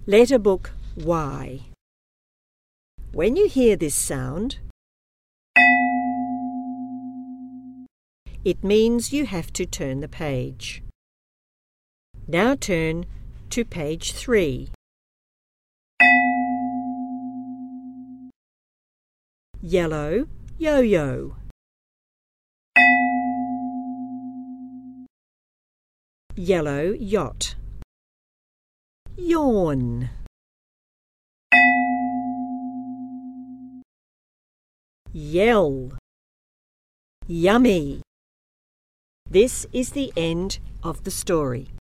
Letterbook Y. When you hear this sound, it means you have to turn the page. Now turn to page 3. Yellow yo-yo. Yellow yacht. Yawn. Yell. Yummy. This is the end of the story.